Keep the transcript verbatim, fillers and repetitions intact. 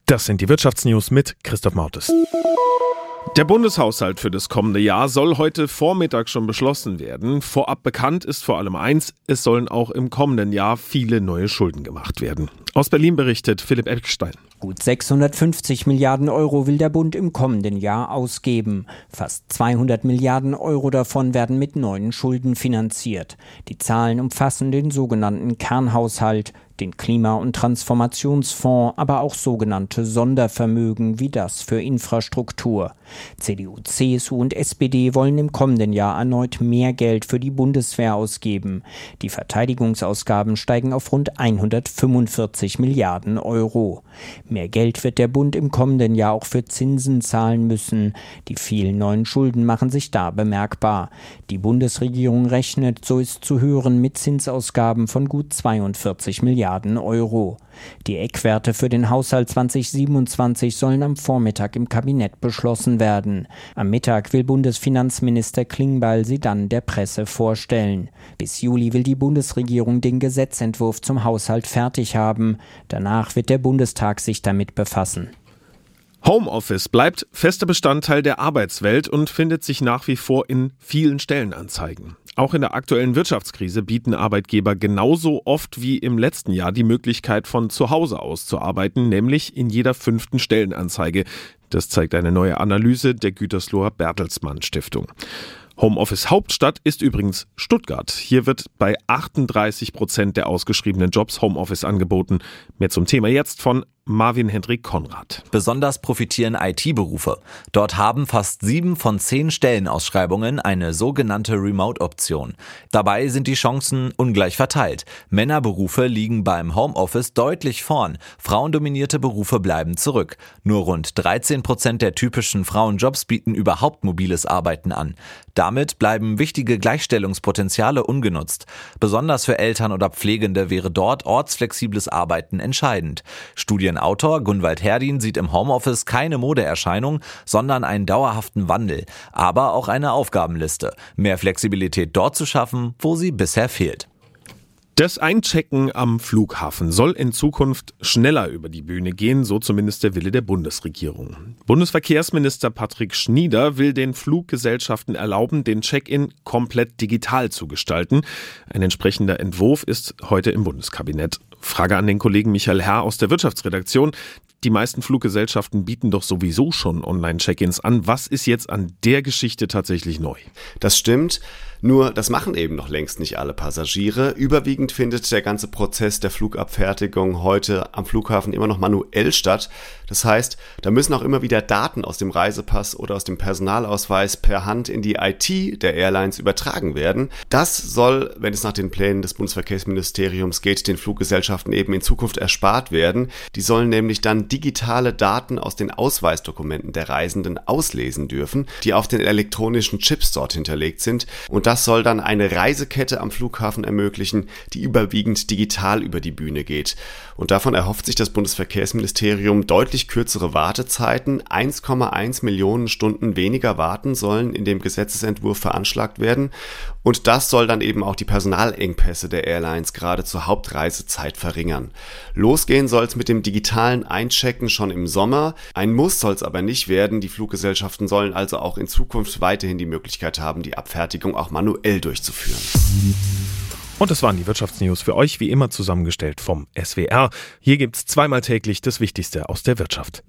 Das sind die Wirtschaftsnews mit Christoph Mautes. Der Bundeshaushalt für das kommende Jahr soll heute Vormittag schon beschlossen werden. Vorab bekannt ist vor allem eins: Es sollen auch im kommenden Jahr viele neue Schulden gemacht werden. Aus Berlin berichtet Philipp Eckstein. Gut sechshundertfünfzig Milliarden Euro will der Bund im kommenden Jahr ausgeben. Fast zweihundert Milliarden Euro davon werden mit neuen Schulden finanziert. Die Zahlen umfassen den sogenannten Kernhaushalt, den Klima- und Transformationsfonds, aber auch sogenannte Sondervermögen wie das für Infrastruktur. C D U, C S U und S P D wollen im kommenden Jahr erneut mehr Geld für die Bundeswehr ausgeben. Die Verteidigungsausgaben steigen auf rund hundertfünfundvierzig Milliarden Euro. Mehr Geld wird der Bund im kommenden Jahr auch für Zinsen zahlen müssen. Die vielen neuen Schulden machen sich da bemerkbar. Die Bundesregierung rechnet, so ist zu hören, mit Zinsausgaben von gut zweiundvierzig Milliarden Euro. Die Eckwerte für den Haushalt zwanzig siebenundzwanzig sollen am Vormittag im Kabinett beschlossen werden. Am Mittag will Bundesfinanzminister Klingbeil sie dann der Presse vorstellen. Bis Juli will die Bundesregierung den Gesetzentwurf zum Haushalt fertig haben. Danach wird der Bundestag sich damit befassen. Homeoffice bleibt fester Bestandteil der Arbeitswelt und findet sich nach wie vor in vielen Stellenanzeigen. Auch in der aktuellen Wirtschaftskrise bieten Arbeitgeber genauso oft wie im letzten Jahr die Möglichkeit, von zu Hause aus zu arbeiten, nämlich in jeder fünften Stellenanzeige. Das zeigt eine neue Analyse der Gütersloher Bertelsmann Stiftung. Homeoffice Hauptstadt ist übrigens Stuttgart. Hier wird bei achtunddreißig Prozent der ausgeschriebenen Jobs Homeoffice angeboten. Mehr zum Thema jetzt von Marvin Hendrik Konrad. Besonders profitieren I T-Berufe. Dort haben fast sieben von zehn Stellenausschreibungen eine sogenannte Remote-Option. Dabei sind die Chancen ungleich verteilt. Männerberufe liegen beim Homeoffice deutlich vorn. Frauendominierte Berufe bleiben zurück. Nur rund dreizehn Prozent der typischen Frauenjobs bieten überhaupt mobiles Arbeiten an. Damit bleiben wichtige Gleichstellungspotenziale ungenutzt. Besonders für Eltern oder Pflegende wäre dort ortsflexibles Arbeiten entscheidend. Studienautor Gunwald Herdin sieht im Homeoffice keine Modeerscheinung, sondern einen dauerhaften Wandel, aber auch eine Aufgabenliste. Mehr Flexibilität dort zu schaffen, wo sie bisher fehlt. Das Einchecken am Flughafen soll in Zukunft schneller über die Bühne gehen, so zumindest der Wille der Bundesregierung. Bundesverkehrsminister Patrick Schnieder will den Fluggesellschaften erlauben, den Check-in komplett digital zu gestalten. Ein entsprechender Entwurf ist heute im Bundeskabinett. Frage an den Kollegen Michael Herr aus der Wirtschaftsredaktion. Die meisten Fluggesellschaften bieten doch sowieso schon Online-Check-ins an. Was ist jetzt an der Geschichte tatsächlich neu? Das stimmt, nur das machen eben noch längst nicht alle Passagiere. Überwiegend findet der ganze Prozess der Flugabfertigung heute am Flughafen immer noch manuell statt. Das heißt, da müssen auch immer wieder Daten aus dem Reisepass oder aus dem Personalausweis per Hand in die I T der Airlines übertragen werden. Das soll, wenn es nach den Plänen des Bundesverkehrsministeriums geht, den Fluggesellschaften eben in Zukunft erspart werden. Die sollen nämlich dann digitale Daten aus den Ausweisdokumenten der Reisenden auslesen dürfen, die auf den elektronischen Chips dort hinterlegt sind. Und das soll dann eine Reisekette am Flughafen ermöglichen, die überwiegend digital über die Bühne geht. Und davon erhofft sich das Bundesverkehrsministerium deutlich kürzere Wartezeiten. eins Komma eins Millionen Stunden weniger warten sollen in dem Gesetzesentwurf veranschlagt werden. Und das soll dann eben auch die Personalengpässe der Airlines gerade zur Hauptreisezeit verringern. Losgehen soll es mit dem digitalen Einchecken schon im Sommer. Ein Muss soll es aber nicht werden. Die Fluggesellschaften sollen also auch in Zukunft weiterhin die Möglichkeit haben, die Abfertigung auch manuell durchzuführen. Und das waren die Wirtschaftsnews für euch, wie immer zusammengestellt vom S W R. Hier gibt's zweimal täglich das Wichtigste aus der Wirtschaft.